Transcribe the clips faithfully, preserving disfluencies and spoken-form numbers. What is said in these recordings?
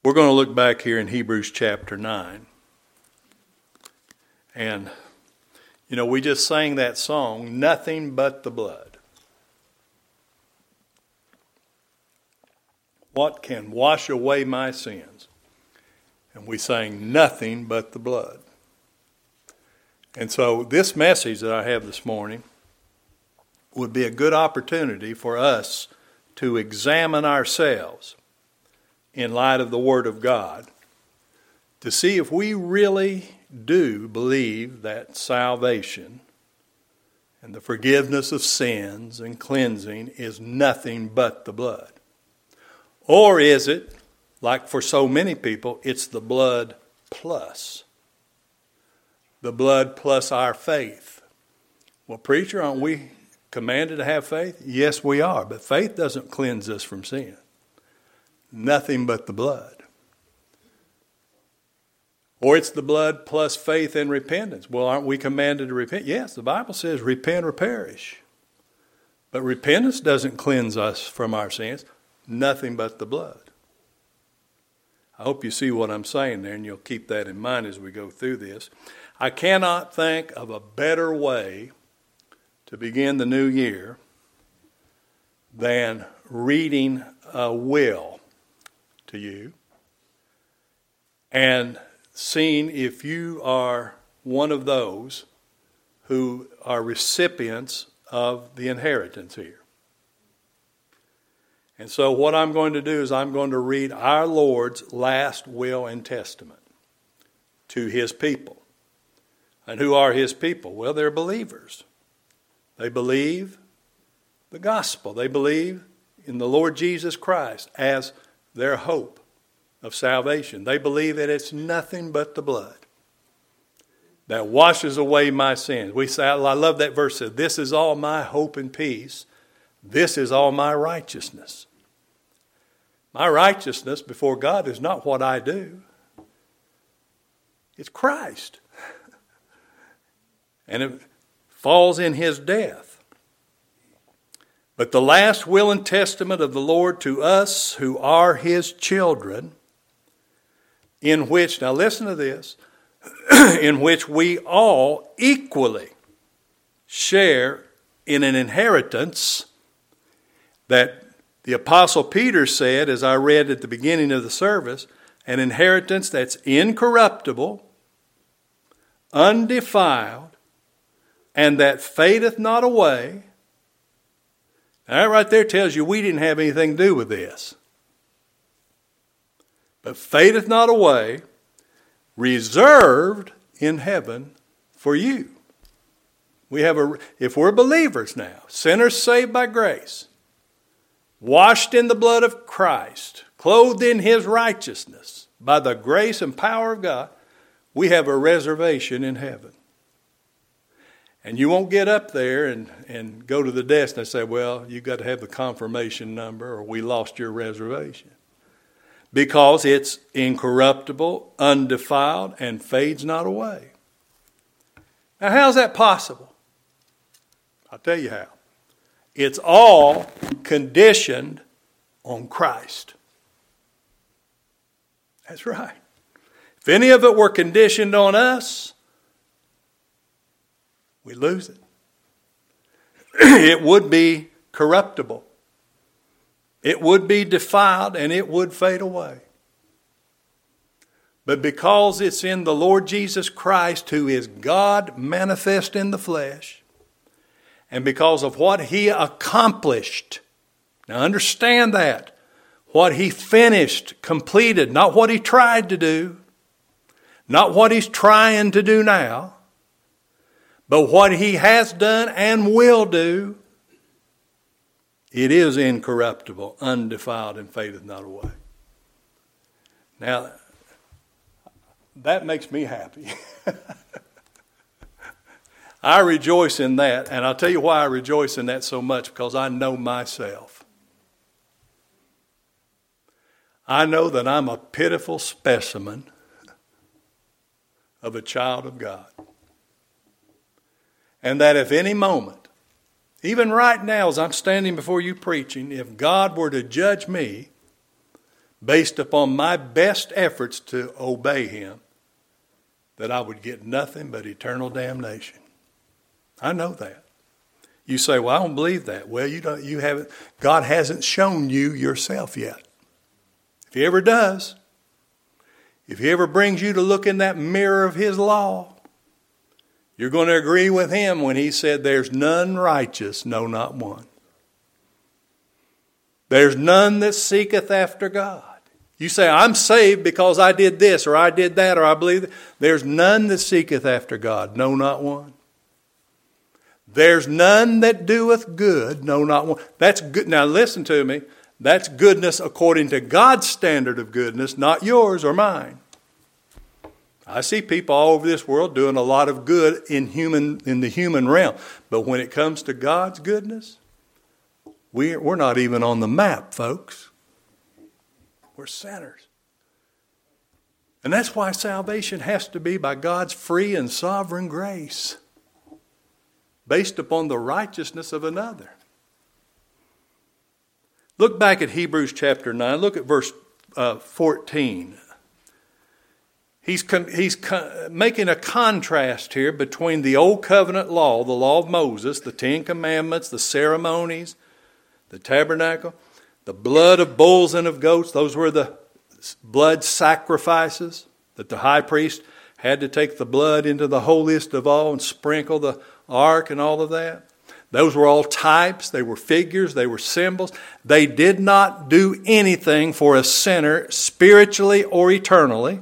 We're going to look back here in Hebrews chapter nine. And, you know, we just sang that song, Nothing But the Blood. What can wash away my sins? And we sang Nothing But the Blood. And so this message that I have this morning would be a good opportunity for us to examine ourselves in light of the Word of God to see if we really do believe that salvation and the forgiveness of sins and cleansing is nothing but the blood. Or is it, like for so many people, it's the blood plus. The blood plus our faith. Well, preacher, aren't we commanded to have faith? Yes, we are. But faith doesn't cleanse us from sin. Nothing but the blood. Or it's the blood plus faith and repentance. Well, aren't we commanded to repent? Yes, the Bible says repent or perish. But repentance doesn't cleanse us from our sins. Nothing but the blood. I hope you see what I'm saying there, and you'll keep that in mind as we go through this. I cannot think of a better way to begin the new year than reading a will to you and seeing if you are one of those who are recipients of the inheritance here. And so what I'm going to do is I'm going to read our Lord's last will and testament to his people. And who are his people? Well, they're believers. They believe the gospel. They believe in the Lord Jesus Christ as their hope of salvation. They believe that it's nothing but the blood that washes away my sins. We say, I love that verse. Says, this is all my hope and peace. This is all my righteousness. My righteousness before God is not what I do. It's Christ. And it falls in his death. But the last will and testament of the Lord to us who are his children, in which, now listen to this, in which we all equally share in an inheritance that the Apostle Peter said, as I read at the beginning of the service, an inheritance that's incorruptible, undefiled, and that fadeth not away. Now that right there tells you we didn't have anything to do with this. But fadeth not away, reserved in heaven for you. We have a, if we're believers now, sinners saved by grace, washed in the blood of Christ, clothed in his righteousness by the grace and power of God, we have a reservation in heaven. And you won't get up there and, and go to the desk and say, well, you've got to have the confirmation number or we lost your reservation. Because it's incorruptible, undefiled, and fades not away. Now, how's that possible? I'll tell you how. It's all conditioned on Christ. That's right. If any of it were conditioned on us, we lose it. It would be corruptible. It would be defiled and it would fade away. But because it's in the Lord Jesus Christ, who is God manifest in the flesh, and because of what he accomplished, now understand that, what he finished, completed, not what he tried to do, not what he's trying to do now, but what he has done and will do, it is incorruptible, undefiled, and fadeth not away. Now, that makes me happy. I rejoice in that, and I'll tell you why I rejoice in that so much, because I know myself. I know that I'm a pitiful specimen of a child of God. And that if any moment, even right now as I'm standing before you preaching, if God were to judge me based upon my best efforts to obey him, that I would get nothing but eternal damnation. I know that. You say, well, I don't believe that. Well, you don't, you haven't, God hasn't shown you yourself yet. If he ever does, if he ever brings you to look in that mirror of his law, you're going to agree with him when he said, there's none righteous, no, not one. There's none that seeketh after God. You say, I'm saved because I did this, or I did that, or I believe that. There's none that seeketh after God, no, not one. There's none that doeth good, no, not one. That's good. Now listen to me. That's goodness according to God's standard of goodness, not yours or mine. I see people all over this world doing a lot of good in human in the human realm. But when it comes to God's goodness, we're, we're not even on the map, folks. We're sinners. And that's why salvation has to be by God's free and sovereign grace, based upon the righteousness of another. Look back at Hebrews chapter nine. Look at verse uh, fourteen. He's, con- he's con- making a contrast here between the old covenant law, the law of Moses, the Ten Commandments, the ceremonies, the tabernacle, the blood of bulls and of goats. Those were the blood sacrifices that the high priest had to take the blood into the holiest of all and sprinkle the ark and all of that. Those were all types. They were figures. They were symbols. They did not do anything for a sinner spiritually or eternally.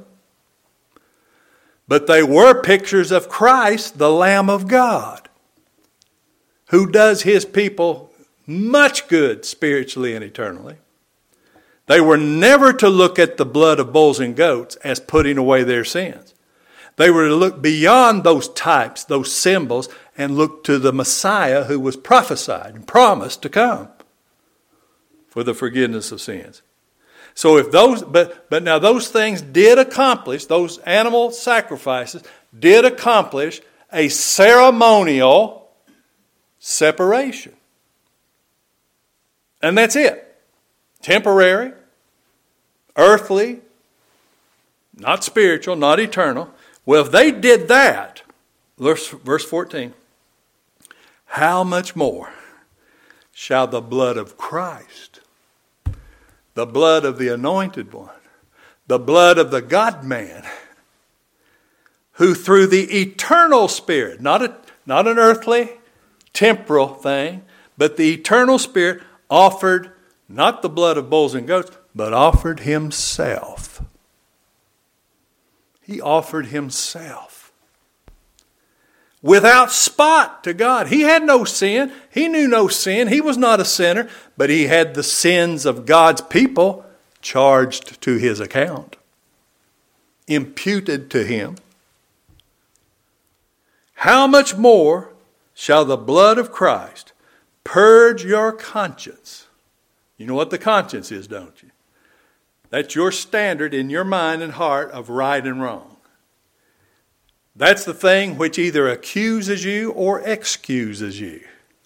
But they were pictures of Christ, the Lamb of God, who does his people much good spiritually and eternally. They were never to look at the blood of bulls and goats as putting away their sins. They were to look beyond those types, those symbols, and look to the Messiah who was prophesied and promised to come for the forgiveness of sins. So if those, but, but now those things did accomplish, those animal sacrifices did accomplish a ceremonial separation. And that's it. Temporary, earthly, not spiritual, not eternal. Well, if they did that, verse, verse fourteen, how much more shall the blood of Christ, the blood of the anointed one, the blood of the God-man, who through the eternal Spirit, not, a, not an earthly, temporal thing, but the eternal Spirit offered not the blood of bulls and goats, but offered himself. He offered himself without spot to God. He had no sin. He knew no sin. He was not a sinner, but he had the sins of God's people charged to his account, imputed to him. How much more shall the blood of Christ purge your conscience? You know what the conscience is, don't you? That's your standard in your mind and heart of right and wrong. That's the thing which either accuses you or excuses you.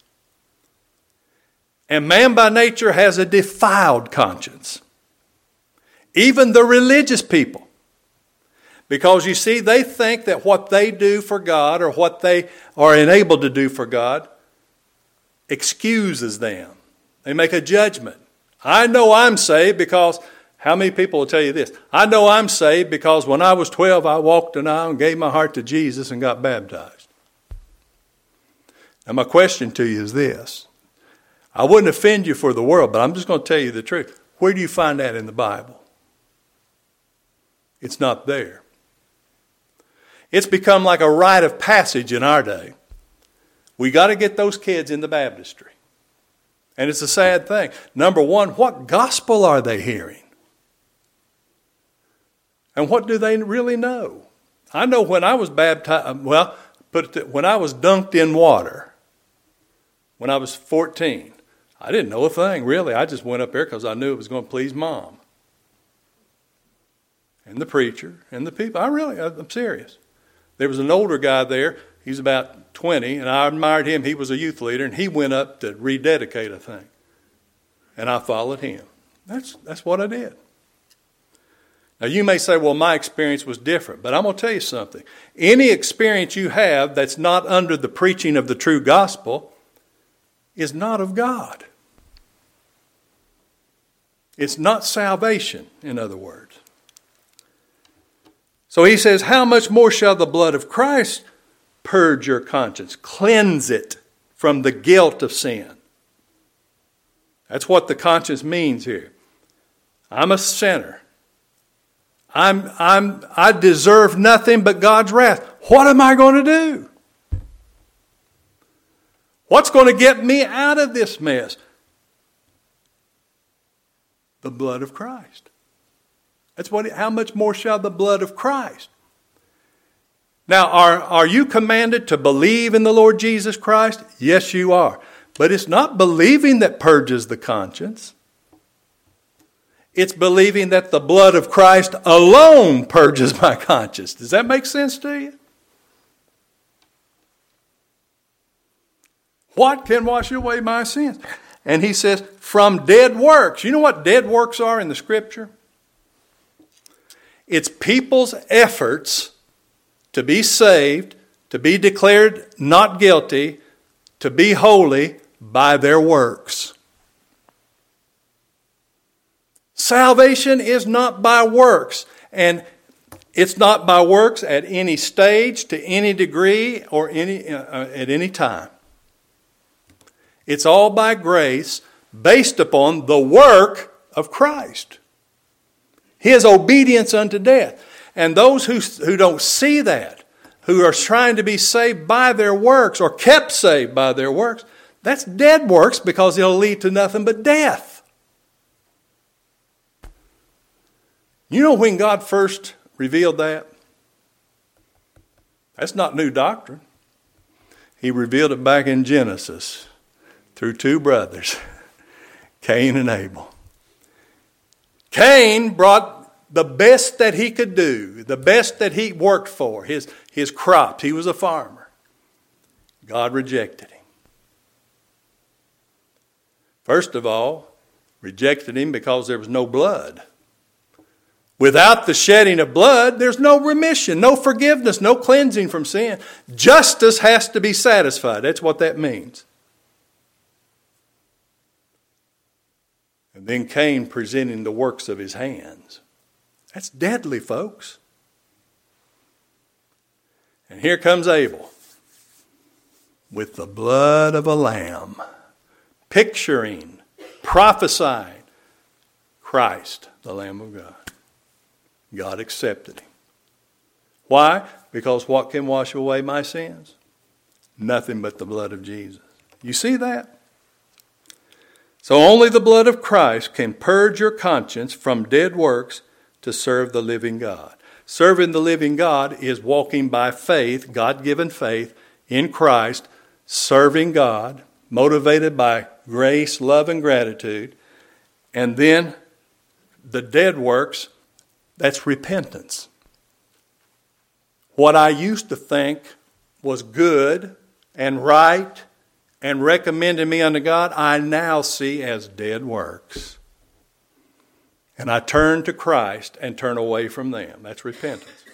And man by nature has a defiled conscience. Even the religious people. Because you see, they think that what they do for God or what they are enabled to do for God excuses them. They make a judgment. I know I'm saved because... How many people will tell you this? I know I'm saved because when I was twelve, I walked an aisle and gave my heart to Jesus and got baptized. Now my question to you is this. I wouldn't offend you for the world, but I'm just going to tell you the truth. Where do you find that in the Bible? It's not there. It's become like a rite of passage in our day. We got to get those kids in the baptistry. And it's a sad thing. Number one, what gospel are they hearing? And what do they really know? I know when I was baptized, well, put it, when I was dunked in water, when I was fourteen, I didn't know a thing, really. I just went up there because I knew it was going to please Mom. And the preacher and the people. I really, I'm serious. There was an older guy there. He was about twenty, and I admired him. He was a youth leader, and he went up to rededicate a thing. And I followed him. That's, that's what I did. Now you may say, well, my experience was different, but I'm going to tell you something. Any experience you have that's not under the preaching of the true gospel is not of God. It's not salvation, in other words. So he says, how much more shall the blood of Christ purge your conscience, cleanse it from the guilt of sin? That's what the conscience means here. I'm a sinner. I'm, I'm, I deserve nothing but God's wrath. What am I going to do? What's going to get me out of this mess? The blood of Christ. That's what. How much more shall the blood of Christ? Now, are, are you commanded to believe in the Lord Jesus Christ? Yes, you are. But it's not believing that purges the conscience. It's believing that the blood of Christ alone purges my conscience. Does that make sense to you? What can wash away my sins? And he says, from dead works. You know what dead works are in the Scripture? It's people's efforts to be saved, to be declared not guilty, to be holy by their works. Salvation is not by works, and it's not by works at any stage, to any degree, or any uh, at any time. It's all by grace, based upon the work of Christ, His obedience unto death. And those who, who don't see that, who are trying to be saved by their works, or kept saved by their works, that's dead works, because it'll lead to nothing but death. You know when God first revealed that? That's not new doctrine. He revealed it back in Genesis through two brothers, Cain and Abel. Cain brought the best that he could do, the best that he worked for, his, his crops. He was a farmer. God rejected him. First of all, rejected him because there was no blood. Without the shedding of blood, there's no remission, no forgiveness, no cleansing from sin. Justice has to be satisfied. That's what that means. And then Cain presenting the works of his hands. That's deadly, folks. And here comes Abel with the blood of a lamb, picturing, prophesying Christ, the Lamb of God. God accepted him. Why? Because what can wash away my sins? Nothing but the blood of Jesus. You see that? So only the blood of Christ can purge your conscience from dead works to serve the living God. Serving the living God is walking by faith, God-given faith in Christ, serving God, motivated by grace, love, and gratitude. And then the dead works, that's repentance. What I used to think was good and right and recommended me unto God, I now see as dead works. And I turn to Christ and turn away from them. That's repentance.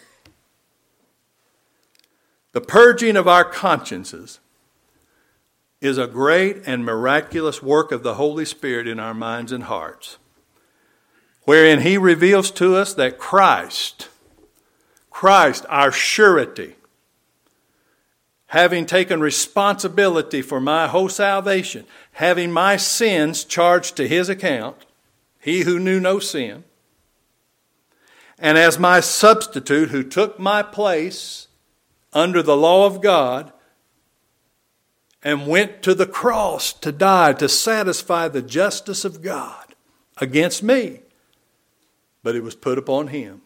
The purging of our consciences is a great and miraculous work of the Holy Spirit in our minds and hearts, wherein He reveals to us that Christ, Christ, our surety, having taken responsibility for my whole salvation, having my sins charged to His account, He who knew no sin, and as my substitute who took my place under the law of God and went to the cross to die to satisfy the justice of God against me. But it was put upon Him.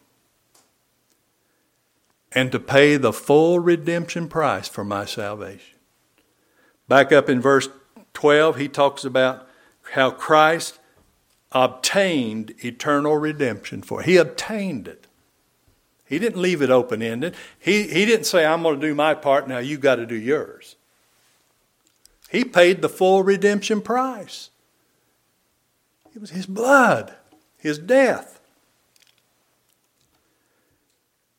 And to pay the full redemption price for my salvation. Back up in verse twelve, he talks about how Christ obtained eternal redemption for it. He obtained it. He didn't leave it open-ended. He, he didn't say, I'm going to do my part, now you got to do yours. He paid the full redemption price. It was His blood, His death.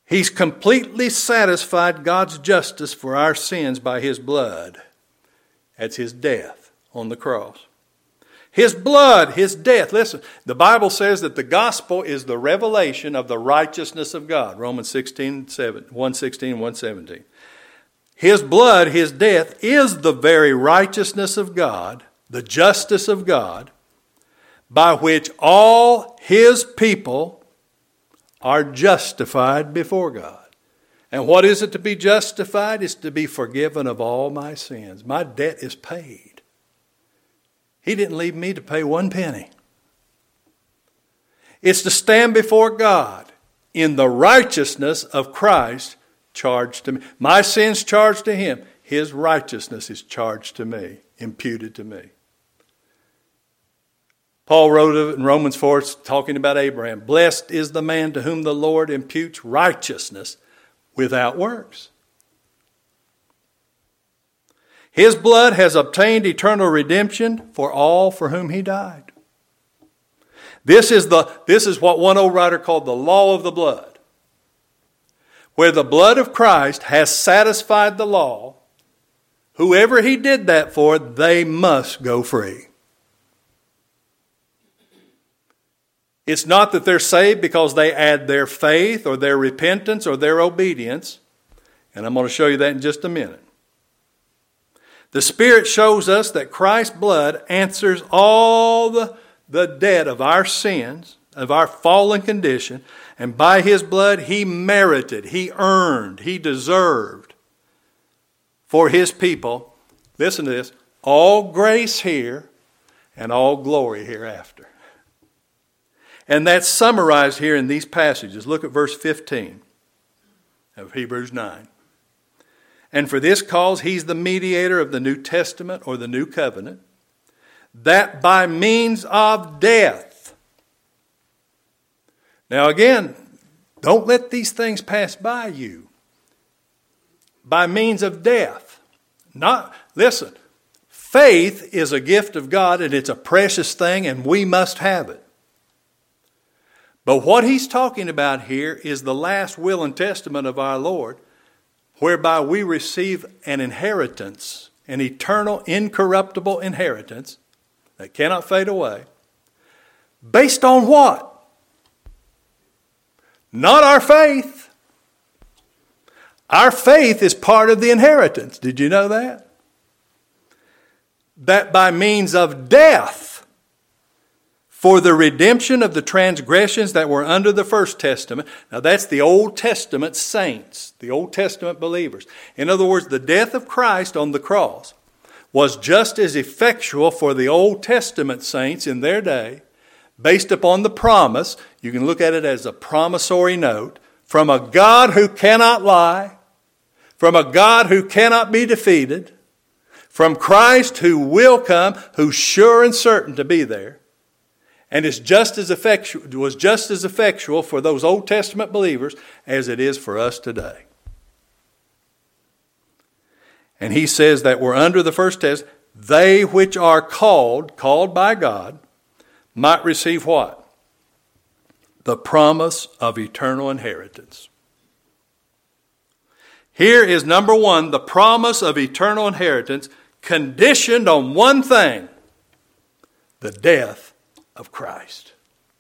He's completely satisfied God's justice for our sins by his blood. That's his death on the cross. His blood, his death. Listen, the Bible says that the gospel is the revelation of the righteousness of God. Romans sixteen, seven, one sixteen, one seventeen. His blood, his death, is the very righteousness of God, the justice of God, by which all his people are justified before God. And what is it to be justified? It's to be forgiven of all my sins. My debt is paid. He didn't leave me to pay one penny. It's to stand before God in the righteousness of Christ charged to me. My sins charged to him. His righteousness is charged to me, imputed to me. Paul wrote of it in Romans four, talking about Abraham. Blessed is the man to whom the Lord imputes righteousness without works. His blood has obtained eternal redemption for all for whom he died. This is, the, this is what one old writer called the law of the blood. Where the blood of Christ has satisfied the law, whoever he did that for, they must go free. It's not that they're saved because they add their faith or their repentance or their obedience. And I'm going to show you that in just a minute. The Spirit shows us that Christ's blood answers all the, the debt of our sins, of our fallen condition. And by his blood, he merited, he earned, he deserved for his people, listen to this, all grace here and all glory hereafter. And that's summarized here in these passages. Look at verse fifteen of Hebrews nine. And for this cause he's the mediator of the New Testament or the New Covenant, that by means of death. Now again, don't let these things pass by you. By means of death. Not, listen, faith is a gift of God and it's a precious thing and we must have it. But what he's talking about here is the last will and testament of our Lord, whereby we receive an inheritance, an eternal, incorruptible inheritance that cannot fade away. Based on what? Not our faith. Our faith is part of the inheritance. Did you know that? That by means of death, for the redemption of the transgressions that were under the first testament. Now that's the Old Testament saints, the Old Testament believers. In other words, the death of Christ on the cross was just as effectual for the Old Testament saints in their day, based upon the promise. You can look at it as a promissory note from a God who cannot lie, from a God who cannot be defeated, from Christ who will come, who's sure and certain to be there. And it's just as effectual, was just as effectual for those Old Testament believers as it is for us today. And he says that we're under the first test. They which are called, called by God, might receive what? The promise of eternal inheritance. Here is number one, the promise of eternal inheritance conditioned on one thing, the death of Christ.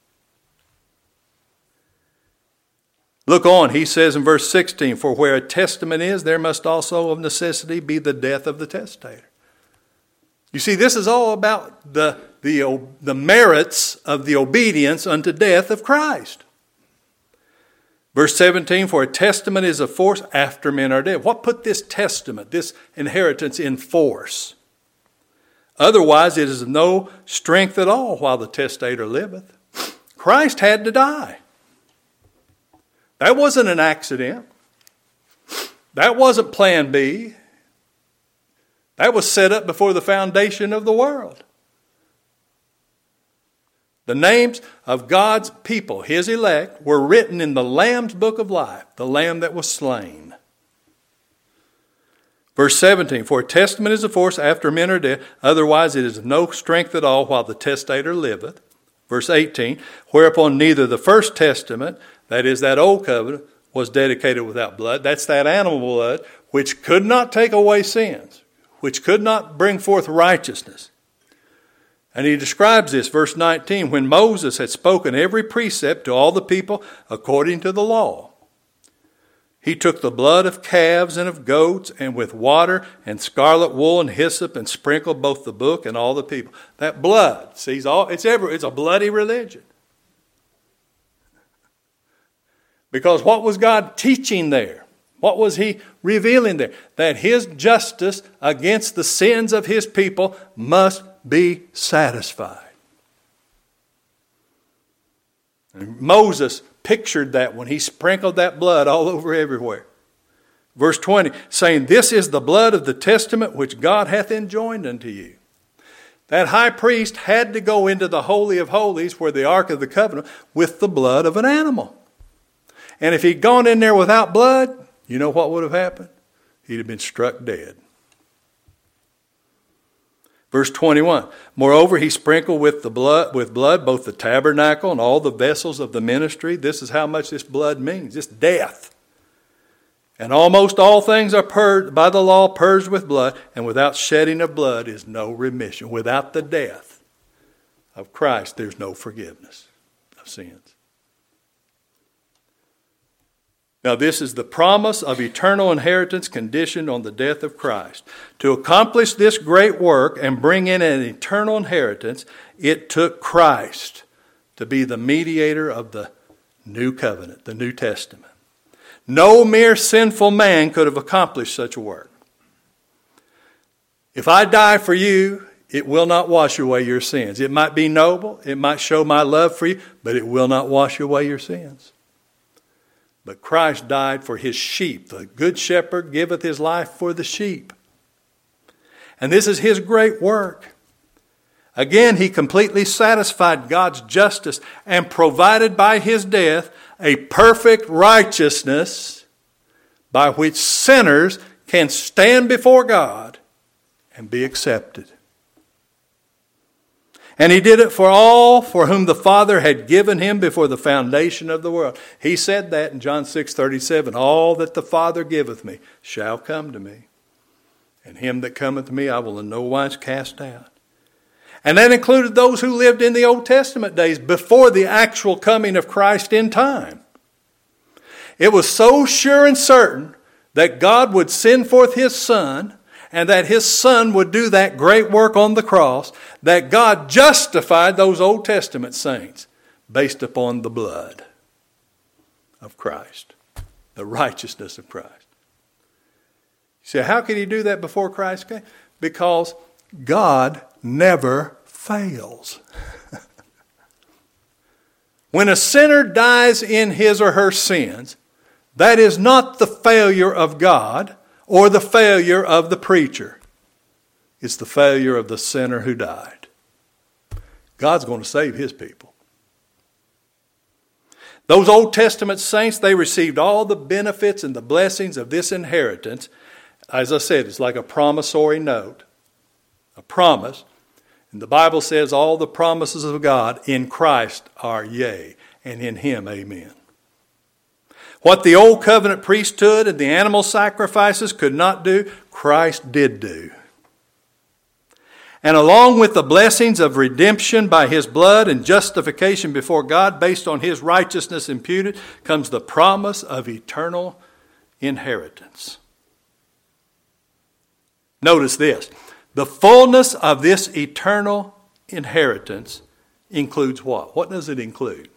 Look on, he says in verse sixteen, for where a testament is, there must also of necessity be the death of the testator. You see, this is all about the, the, the merits of the obedience unto death of Christ. Verse seventeen, for a testament is of force after men are dead. What put this testament, this inheritance in force? Otherwise, it is of no strength at all while the testator liveth. Christ had to die. That wasn't an accident. That wasn't plan B. That was set up before the foundation of the world. The names of God's people, his elect, were written in the Lamb's book of life, the Lamb that was slain. Verse seventeen, for a testament is of force after men are dead, otherwise it is of no strength at all while the testator liveth. Verse eighteen, whereupon neither the first testament, that is that old covenant, was dedicated without blood. That's that animal blood, which could not take away sins, which could not bring forth righteousness. And he describes this, verse nineteen, when Moses had spoken every precept to all the people according to the law. He took the blood of calves and of goats, and with water and scarlet wool and hyssop, and sprinkled both the book and all the people. That blood, see, all it's ever it's a bloody religion. Because what was God teaching there? What was he revealing there? That his justice against the sins of his people must be satisfied. And Moses pictured that when he sprinkled that blood all over everywhere. Verse twenty, saying, this is the blood of the testament which God hath enjoined unto you. That high priest had to go into the Holy of Holies, where the Ark of the Covenant, with the blood of an animal. And if he'd gone in there without blood, you know what would have happened? He'd have been struck dead. Verse twenty-one, moreover, he sprinkled with the blood, with blood both the tabernacle and all the vessels of the ministry. This is how much this blood means. It's death. And almost all things are purged by the law, purged with blood, and without shedding of blood is no remission. Without the death of Christ, there's no forgiveness of sins. Now, this is the promise of eternal inheritance conditioned on the death of Christ. To accomplish this great work and bring in an eternal inheritance, it took Christ to be the mediator of the new covenant, the New Testament. No mere sinful man could have accomplished such a work. If I die for you, it will not wash away your sins. It might be noble, it might show my love for you, but it will not wash away your sins. But Christ died for his sheep. The good shepherd giveth his life for the sheep. And this is his great work. Again, he completely satisfied God's justice and provided by his death a perfect righteousness by which sinners can stand before God and be accepted. And he did it for all for whom the Father had given him before the foundation of the world. He said that in John six thirty-seven. All that the Father giveth me shall come to me. And him that cometh to me I will in no wise cast out. And that included those who lived in the Old Testament days before the actual coming of Christ in time. It was so sure and certain that God would send forth his Son, and that his Son would do that great work on the cross, that God justified those Old Testament saints based upon the blood of Christ, the righteousness of Christ. You say, how could he do that before Christ came? Because God never fails. When a sinner dies in his or her sins, that is not the failure of God or the failure of the preacher. It's the failure of the sinner who died. God's going to save his people. Those Old Testament saints, they received all the benefits and the blessings of this inheritance. As I said, it's like a promissory note, a promise. And the Bible says all the promises of God in Christ are yea, and in him amen. What the old covenant priesthood and the animal sacrifices could not do, Christ did do. And along with the blessings of redemption by his blood and justification before God based on his righteousness imputed, comes the promise of eternal inheritance. Notice this. The fullness of this eternal inheritance includes what? What does it include?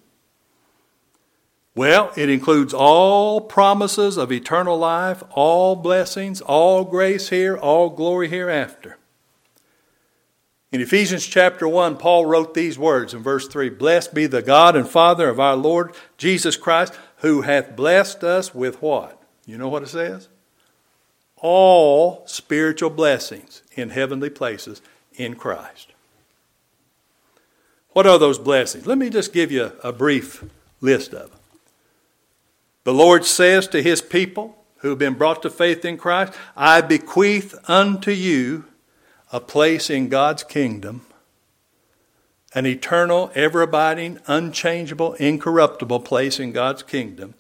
Well, it includes all promises of eternal life, all blessings, all grace here, all glory hereafter. In Ephesians chapter one, Paul wrote these words in verse three, blessed be the God and Father of our Lord Jesus Christ, who hath blessed us with what? You know what it says? All spiritual blessings in heavenly places in Christ. What are those blessings? Let me just give you a brief list of them. The Lord says to his people who have been brought to faith in Christ, I bequeath unto you a place in God's kingdom, an eternal, ever-abiding, unchangeable, incorruptible place in God's kingdom,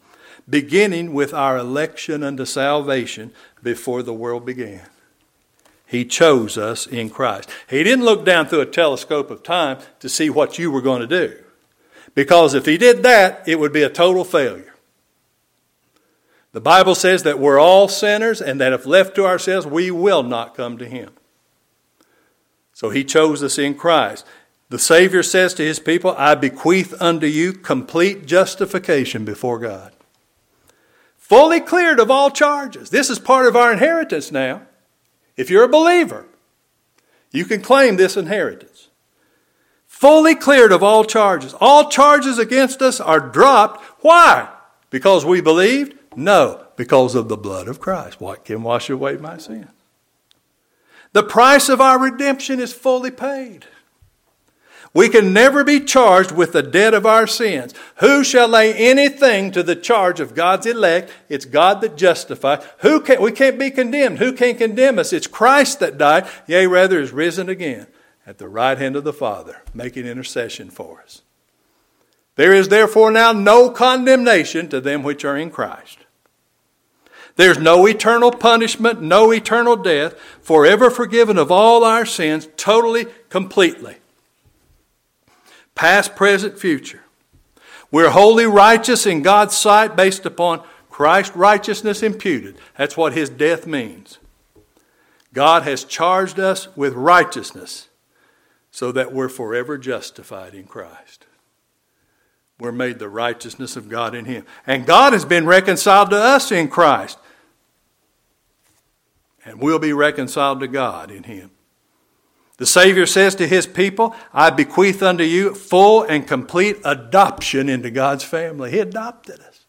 beginning with our election unto salvation before the world began. He chose us in Christ. He didn't look down through a telescope of time to see what you were going to do. Because if he did that, it would be a total failure. The Bible says that we're all sinners and that if left to ourselves, we will not come to him. So he chose us in Christ. The Savior says to his people, I bequeath unto you complete justification before God. Fully cleared of all charges. This is part of our inheritance now. If you're a believer, you can claim this inheritance. Fully cleared of all charges. All charges against us are dropped. Why? Because we believed? No, because of the blood of Christ. What can wash away my sin? The price of our redemption is fully paid. We can never be charged with the debt of our sins. Who shall lay anything to the charge of God's elect? It's God that justifies. Who can, we can't be condemned. Who can condemn us? It's Christ that died, yea, rather is risen again at the right hand of the Father, making intercession for us. There is therefore now no condemnation to them which are in Christ. There's no eternal punishment, no eternal death, forever forgiven of all our sins, totally, completely. Past, present, future. We're wholly righteous in God's sight based upon Christ's righteousness imputed. That's what his death means. God has charged us with righteousness so that we're forever justified in Christ. We're made the righteousness of God in him. And God has been reconciled to us in Christ. And we'll be reconciled to God in him. The Savior says to his people, I bequeath unto you full and complete adoption into God's family. He adopted us.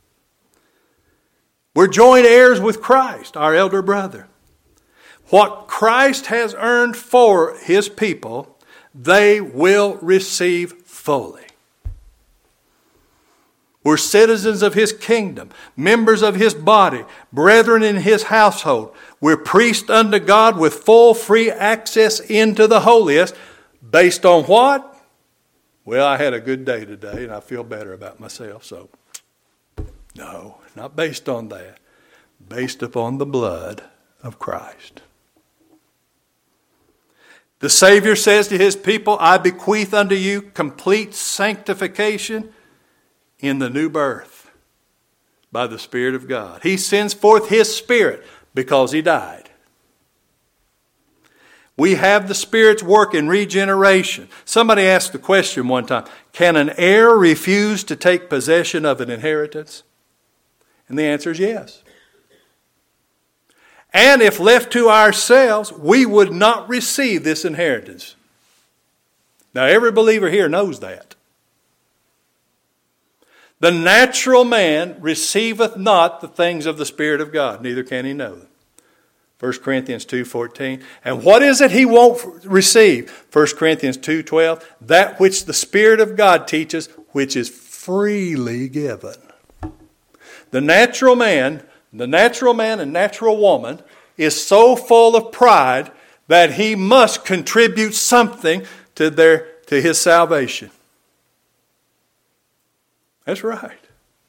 We're joint heirs with Christ, our elder brother. What Christ has earned for his people, they will receive fully. We're citizens of his kingdom, members of his body, brethren in his household. We're priests unto God with full free access into the holiest. Based on what? Well, I had a good day today and I feel better about myself. So, no, not based on that. Based upon the blood of Christ. The Savior says to his people, I bequeath unto you complete sanctification in the new birth by the Spirit of God. He sends forth his Spirit because he died. We have the Spirit's work in regeneration. Somebody asked the question one time, can an heir refuse to take possession of an inheritance? And the answer is yes. And if left to ourselves, we would not receive this inheritance. Now every believer here knows that. The natural man receiveth not the things of the Spirit of God, neither can he know them. First Corinthians two fourteen. And what is it he won't receive? First Corinthians two twelve. That which the Spirit of God teaches, which is freely given. The natural man, the natural man and natural woman is so full of pride that he must contribute something to their to his salvation. That's right.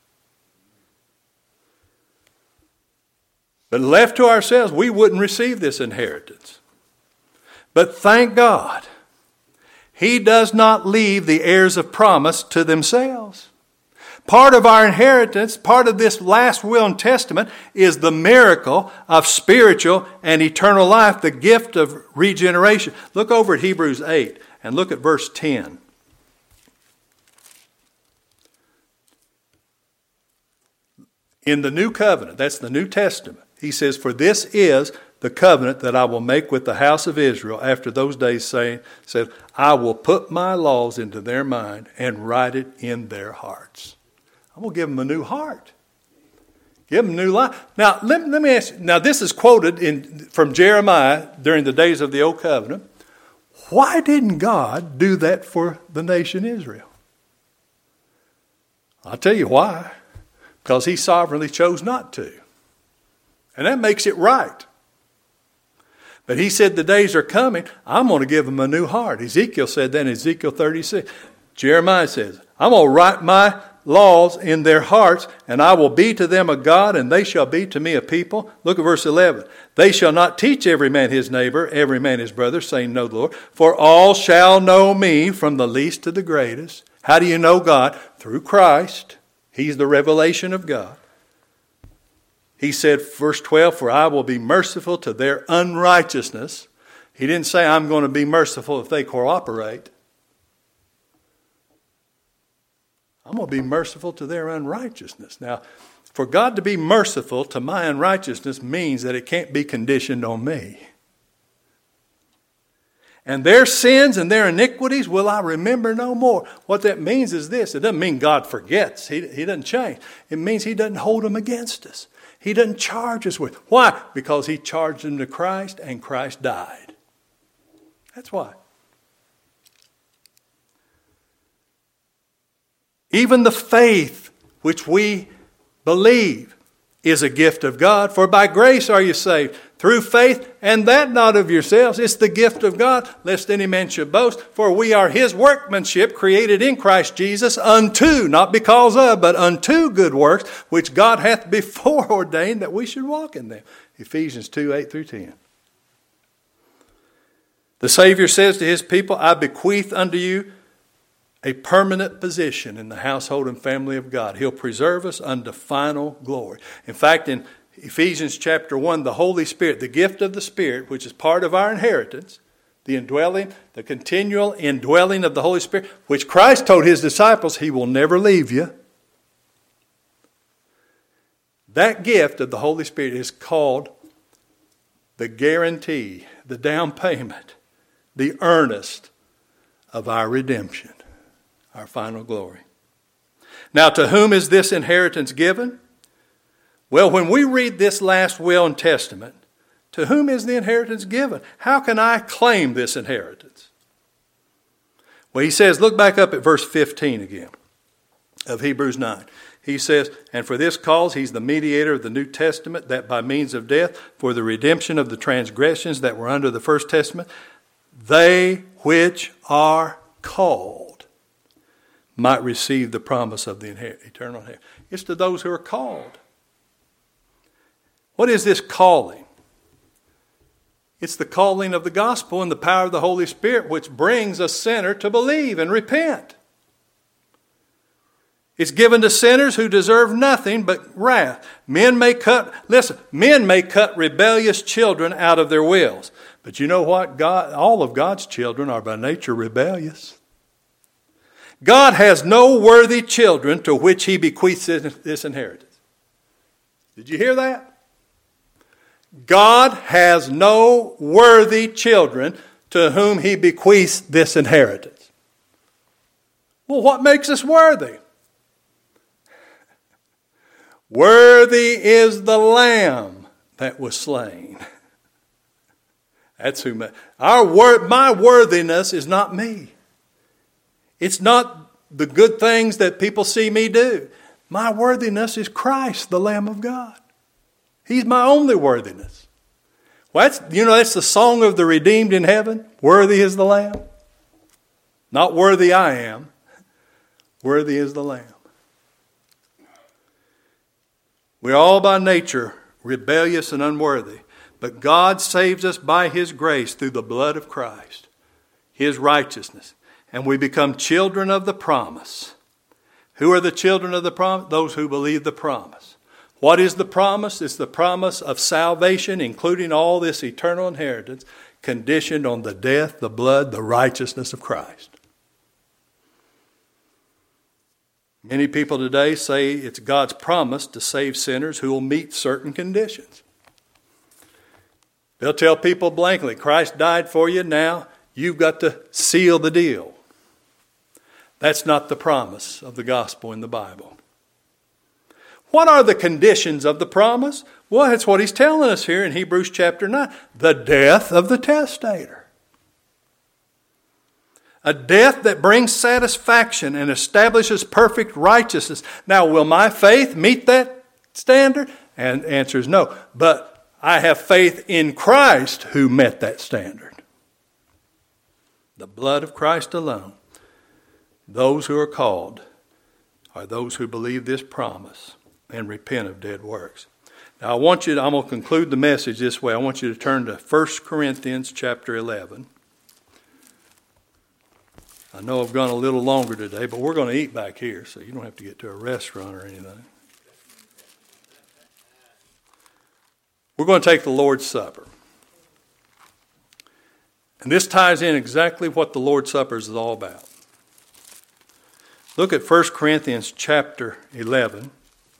But left to ourselves, we wouldn't receive this inheritance. But thank God, he does not leave the heirs of promise to themselves. Part of our inheritance, part of this last will and testament, is the miracle of spiritual and eternal life, the gift of regeneration. Look over at Hebrews eight and look at verse ten. In the new covenant, that's the New Testament, he says, for this is the covenant that I will make with the house of Israel after those days, saying, said, I will put my laws into their mind and write it in their hearts. I'm going to give them a new heart. Give them a new life. Now, let, let me ask you, now this is quoted in from Jeremiah during the days of the Old Covenant. Why didn't God do that for the nation Israel? I'll tell you why. Because he sovereignly chose not to. And that makes it right. But he said the days are coming, I'm going to give them a new heart. Ezekiel said that in Ezekiel thirty-six. Jeremiah says, I'm going to write my laws in their hearts, and I will be to them a God, and they shall be to me a people. Look at verse eleven. They shall not teach every man his neighbor, every man his brother, saying, know the Lord. For all shall know me, from the least to the greatest. How do you know God? Through Christ. He's the revelation of God. He said, verse twelve, for I will be merciful to their unrighteousness. He didn't say I'm going to be merciful if they cooperate. I'm going to be merciful to their unrighteousness. Now, for God to be merciful to my unrighteousness means that it can't be conditioned on me. And their sins and their iniquities will I remember no more. What that means is this. It doesn't mean God forgets. He, he doesn't change. It means He doesn't hold them against us. He doesn't charge us with. Why? Because He charged them to Christ and Christ died. That's why. Even the faith which we believe is a gift of God. For by grace are you saved, through faith, and that not of yourselves. It's the gift of God, lest any man should boast. For we are His workmanship, created in Christ Jesus, unto, not because of, but unto good works, which God hath before ordained that we should walk in them. Ephesians two, eight through ten. The Savior says to His people, I bequeath unto you a permanent position in the household and family of God. He'll preserve us unto final glory. In fact, in Ephesians chapter one, the Holy Spirit, the gift of the Spirit, which is part of our inheritance, the indwelling, the continual indwelling of the Holy Spirit, which Christ told His disciples, He will never leave you. That gift of the Holy Spirit is called the guarantee, the down payment, the earnest of our redemption. Our final glory. Now, to whom is this inheritance given? Well, when we read this last will and testament, to whom is the inheritance given? How can I claim this inheritance? Well, he says, look back up at verse fifteen again of Hebrews nine. He says, and for this cause He's the mediator of the New Testament, that by means of death, for the redemption of the transgressions that were under the first testament, they which are called might receive the promise of the inher- eternal inheritance. It's to those who are called. What is this calling? It's the calling of the gospel and the power of the Holy Spirit, which brings a sinner to believe and repent. It's given to sinners who deserve nothing but wrath. Men may cut, listen, men may cut rebellious children out of their wills. But you know what? God, all of God's children are by nature rebellious. God has no worthy children to which He bequeaths this inheritance. Did you hear that? God has no worthy children to whom He bequeaths this inheritance. Well, what makes us worthy? Worthy is the Lamb that was slain. That's who ma- our wor- my worthiness is not me. It's not the good things that people see me do. My worthiness is Christ, the Lamb of God. He's my only worthiness. Well, that's, you know, that's the song of the redeemed in heaven. Worthy is the Lamb. Not worthy I am. Worthy is the Lamb. We're all by nature rebellious and unworthy. But God saves us by His grace through the blood of Christ. His righteousness. And we become children of the promise. Who are the children of the promise? Those who believe the promise. What is the promise? It's the promise of salvation, including all this eternal inheritance, conditioned on the death, the blood, the righteousness of Christ. Many people today say it's God's promise to save sinners who will meet certain conditions. They'll tell people blankly, Christ died for you, now you've got to seal the deal. That's not the promise of the gospel in the Bible. What are the conditions of the promise? Well, that's what he's telling us here in Hebrews chapter nine. The death of the testator. A death that brings satisfaction and establishes perfect righteousness. Now, will my faith meet that standard? And the answer is no. But I have faith in Christ who met that standard. The blood of Christ alone. Those who are called are those who believe this promise and repent of dead works. Now I want you to, I'm going to conclude the message this way. I want you to turn to First Corinthians chapter eleven. I know I've gone a little longer today, but we're going to eat back here, so you don't have to get to a restaurant or anything. We're going to take the Lord's Supper. And this ties in exactly what the Lord's Supper is all about. Look at First Corinthians chapter eleven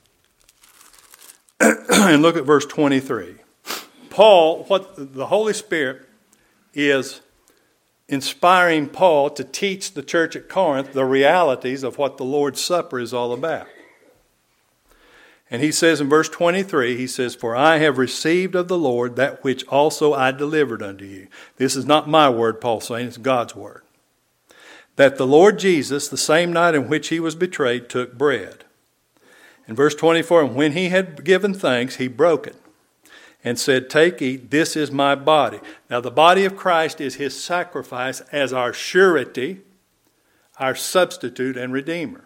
and look at verse twenty-three. Paul, what the Holy Spirit is inspiring Paul to teach the church at Corinth the realities of what the Lord's Supper is all about. And he says in verse twenty-three, he says, "For I have received of the Lord that which also I delivered unto you." This is not my word, Paul saying, it's God's word. "That the Lord Jesus, the same night in which he was betrayed, took bread. In verse twenty-four, "And when he had given thanks, he broke it and said, Take, eat, this is my body." Now the body of Christ is his sacrifice as our surety, our substitute and redeemer.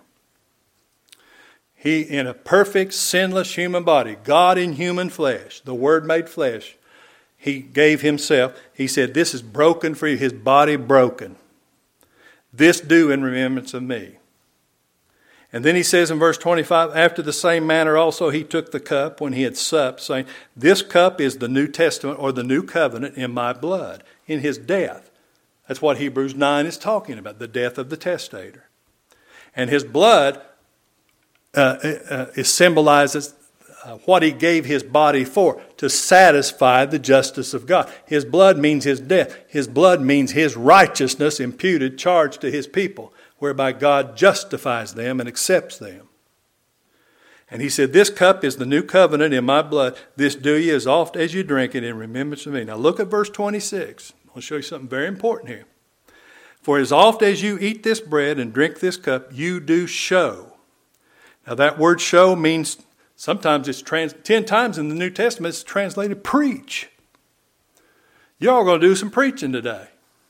He, in a perfect, sinless human body, God in human flesh, the Word made flesh, he gave himself. He said, "This is broken for you," his body broken. "This do in remembrance of me." And then he says in verse twenty-five, "After the same manner also he took the cup when he had supped, saying, This cup is the New Testament or the New Covenant in my blood," in his death. That's what Hebrews nine is talking about, the death of the testator. And his blood uh, uh, it symbolizes uh, what he gave his body for, to satisfy the justice of God. His blood means his death. His blood means his righteousness imputed, charged to his people, whereby God justifies them and accepts them. And he said, "This cup is the new covenant in my blood. This do ye as oft as you drink it in remembrance of me." Now look at verse twenty-six. I'll show you something very important here. "For as oft as you eat this bread and drink this cup, you do show." Now that word "show" means, sometimes it's trans, ten times in the New Testament it's translated preach. Y'all going to do some preaching today.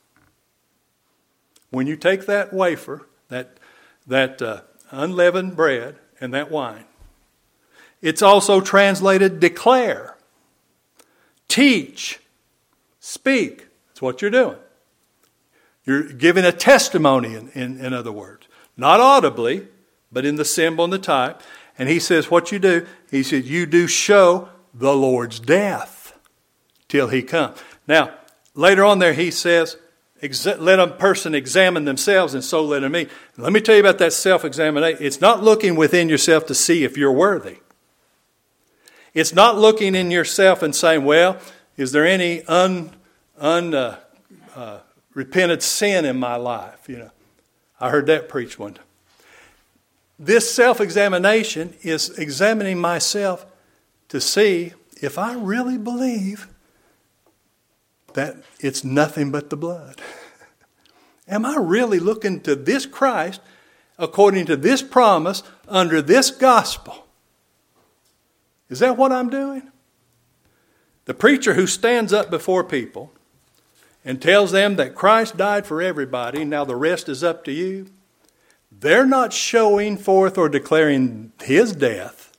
When you take that wafer, that, that uh, unleavened bread, and that wine, it's also translated declare, teach, speak. That's what you're doing. You're giving a testimony, in, in, in other words. Not audibly, but in the symbol and the type. And he says what you do, he says you do show the Lord's death till he comes. Now, later on there he says, let a person examine themselves and so let him eat. Let me tell you about that self-examination. It's not looking within yourself to see if you're worthy. It's not looking in yourself and saying, well, is there any un, un uh, uh, repented sin in my life? You know, I heard that preached one time. This self-examination is examining myself to see if I really believe that it's nothing but the blood. Am I really looking to this Christ according to this promise under this gospel? Is that what I'm doing? The preacher who stands up before people and tells them that Christ died for everybody, now the rest is up to you, they're not showing forth or declaring his death.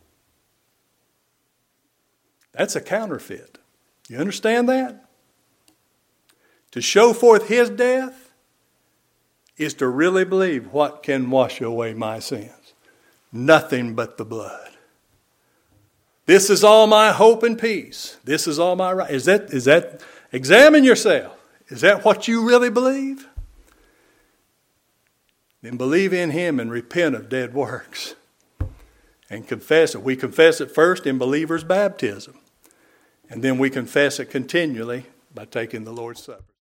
That's a counterfeit. You understand that? To show forth his death is to really believe what can wash away my sins. Nothing but the blood. This is all my hope and peace. This is all my right. Is that, is that, examine yourself. Is that what you really believe? Then believe in him and repent of dead works. And confess it. We confess it first in believers' baptism. And then we confess it continually by taking the Lord's Supper.